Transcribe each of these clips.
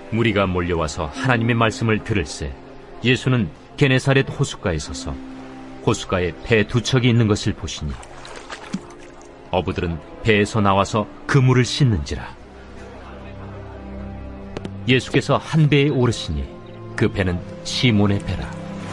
무리가 몰려와서 하나님의 말씀을 들을새 예수는 게네사렛 호숫가에 서서 호숫가에 배 두 척이 있는 것을 보시니 어부들은 배에서 나와서 그물을 씻는지라. 예수께서 한 배에 오르시니 그 배는 시몬의 배라.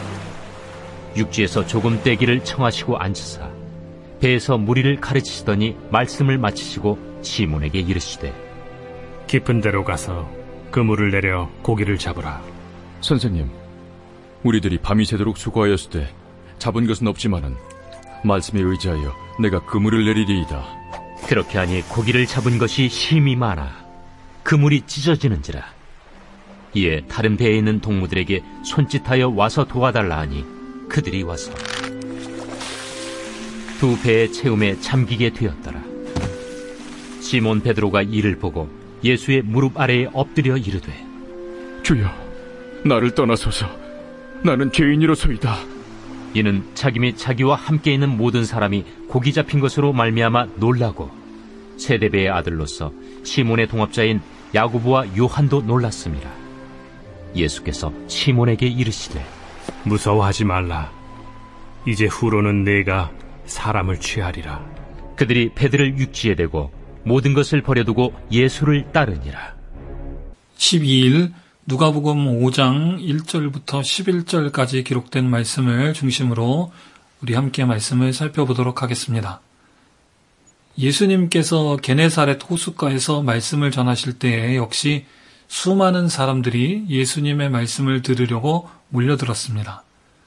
육지에서 조금 떼기를 청하시고 앉으사 배에서 무리를 가르치시더니 말씀을 마치시고 시몬에게 이르시되, 깊은 데로 가서 그물을 내려 고기를 잡으라. 선생님, 우리들이 밤이 새도록 수고하였으되 잡은 것은 없지만은 말씀에 의지하여 내가 그물을 내리리이다. 그렇게 하니 고기를 잡은 것이 심히 많아 그물이 찢어지는지라. 이에 다른 배에 있는 동무들에게 손짓하여 와서 도와달라 하니 그들이 와서 두 배의 채움에 잠기게 되었더라. 시몬 베드로가 이를 보고 예수의 무릎 아래에 엎드려 이르되, 주여, 나를 떠나소서. 나는 죄인이로소이다. 이는 자기 및 자기와 함께 있는 모든 사람이 고기 잡힌 것으로 말미암아 놀라고 세데베의 아들로서 시몬의 동업자인 야고보와 요한도 놀랐습니다. 예수께서 시몬에게 이르시되, 무서워하지 말라. 이제 후로는 내가 사람을 취하리라. 그들이 배들을 육지에 대고 모든 것을 버려두고 예수를 따르니라. 12일 누가복음 5장 1절부터 11절까지 기록된 말씀을 중심으로 우리 함께 말씀을 살펴보도록 하겠습니다. 예수님께서 게네사렛 호숫가에서 말씀을 전하실 때에 역시 수많은 사람들이 예수님의 말씀을 들으려고 몰려들었습니다.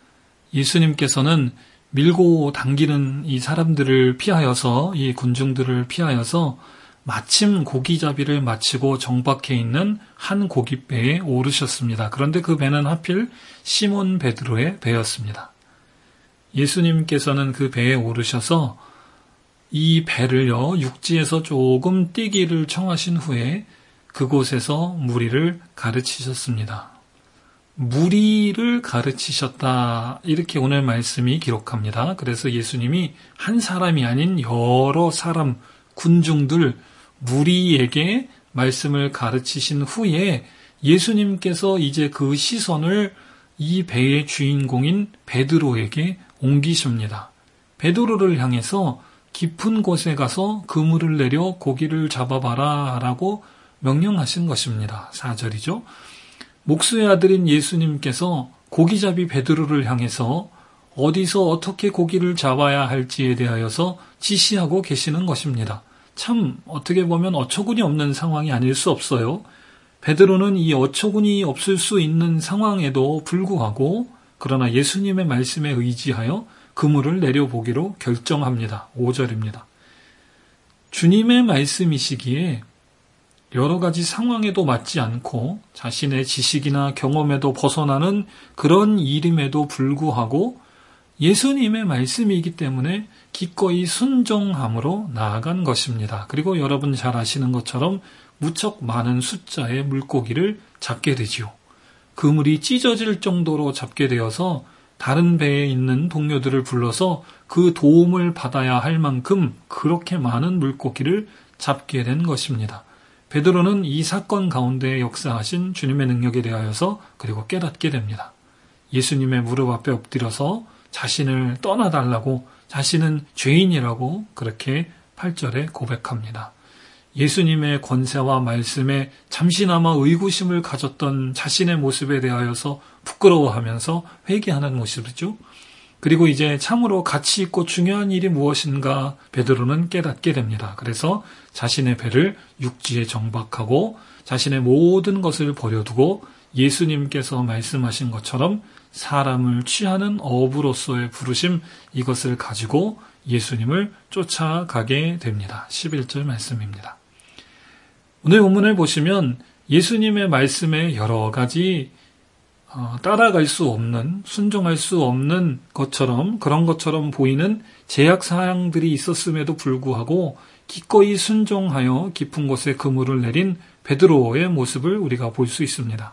예수님께서는 밀고 당기는 이 사람들을 피하여서, 이 군중들을 피하여서 마침 고기잡이를 마치고 정박해 있는 한 고깃배에 오르셨습니다. 그런데 그 배는 하필 시몬 베드로의 배였습니다. 예수님께서는 그 배에 오르셔서 이 배를요, 육지에서 조금 뛰기를 청하신 후에 그곳에서 무리를 가르치셨습니다. 무리를 가르치셨다, 이렇게 오늘 말씀이 기록합니다. 그래서 예수님이 한 사람이 아닌 여러 사람, 군중들, 무리에게 말씀을 가르치신 후에 예수님께서 이제 그 시선을 이 배의 주인공인 베드로에게 옮기십니다. 베드로를 향해서 깊은 곳에 가서 그물을 내려 고기를 잡아봐라 라고 명령하신 것입니다. 4절이죠. 목수의 아들인 예수님께서 고기잡이 베드로를 향해서 어디서 어떻게 고기를 잡아야 할지에 대하여서 지시하고 계시는 것입니다. 참 어떻게 보면 어처구니 없는 상황이 아닐 수 없어요. 베드로는 이 어처구니 없을 수 있는 상황에도 불구하고 그러나 예수님의 말씀에 의지하여 그물을 내려보기로 결정합니다. 5절입니다. 주님의 말씀이시기에 여러 가지 상황에도 맞지 않고 자신의 지식이나 경험에도 벗어나는 그런 일임에도 불구하고 예수님의 말씀이기 때문에 기꺼이 순종함으로 나아간 것입니다. 그리고 여러분 잘 아시는 것처럼 무척 많은 숫자의 물고기를 잡게 되지요. 그물이 찢어질 정도로 잡게 되어서 다른 배에 있는 동료들을 불러서 그 도움을 받아야 할 만큼 그렇게 많은 물고기를 잡게 된 것입니다. 베드로는 이 사건 가운데 역사하신 주님의 능력에 대하여서 그리고 깨닫게 됩니다. 예수님의 무릎 앞에 엎드려서 자신을 떠나달라고, 자신은 죄인이라고 그렇게 8절에 고백합니다. 예수님의 권세와 말씀에 잠시나마 의구심을 가졌던 자신의 모습에 대하여서 부끄러워하면서 회개하는 모습이죠. 그리고 이제 참으로 가치 있고 중요한 일이 무엇인가 베드로는 깨닫게 됩니다. 그래서 자신의 배를 육지에 정박하고 자신의 모든 것을 버려두고 예수님께서 말씀하신 것처럼 사람을 취하는 어부로서의 부르심, 이것을 가지고 예수님을 쫓아가게 됩니다. 11절 말씀입니다. 오늘 본문을 보시면 예수님의 말씀에 여러 가지 따라갈 수 없는, 순종할 수 없는 것처럼, 그런 것처럼 보이는 제약사항들이 있었음에도 불구하고 기꺼이 순종하여 깊은 곳에 그물을 내린 베드로의 모습을 우리가 볼 수 있습니다.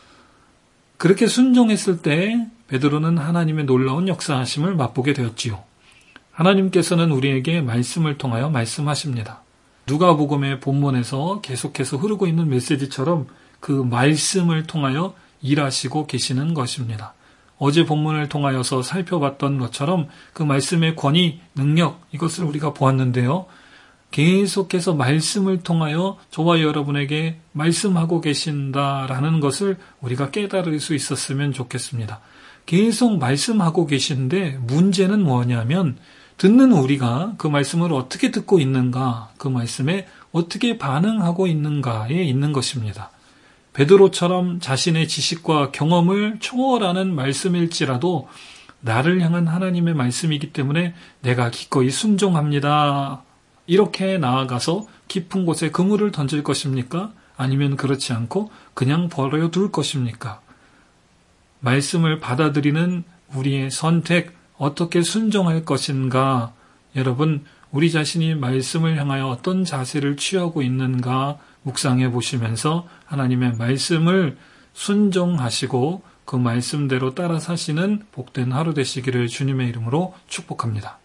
그렇게 순종했을 때 베드로는 하나님의 놀라운 역사하심을 맛보게 되었지요. 하나님께서는 우리에게 말씀을 통하여 말씀하십니다. 누가복음의 본문에서 계속해서 흐르고 있는 메시지처럼 그 말씀을 통하여 일하시고 계시는 것입니다. 어제 본문을 통하여서 살펴봤던 것처럼 그 말씀의 권위, 능력, 이것을 우리가 보았는데요. 계속해서 말씀을 통하여 저와 여러분에게 말씀하고 계신다라는 것을 우리가 깨달을 수 있었으면 좋겠습니다. 계속 말씀하고 계신데 문제는 뭐냐면 듣는 우리가 그 말씀을 어떻게 듣고 있는가, 그 말씀에 어떻게 반응하고 있는가에 있는 것입니다. 베드로처럼 자신의 지식과 경험을 초월하는 말씀일지라도 나를 향한 하나님의 말씀이기 때문에 내가 기꺼이 순종합니다. 이렇게 나아가서 깊은 곳에 그물을 던질 것입니까? 아니면 그렇지 않고 그냥 버려둘 것입니까? 말씀을 받아들이는 우리의 선택, 어떻게 순종할 것인가? 여러분, 우리 자신이 말씀을 향하여 어떤 자세를 취하고 있는가 묵상해 보시면서 하나님의 말씀을 순종하시고 그 말씀대로 따라 사시는 복된 하루 되시기를 주님의 이름으로 축복합니다.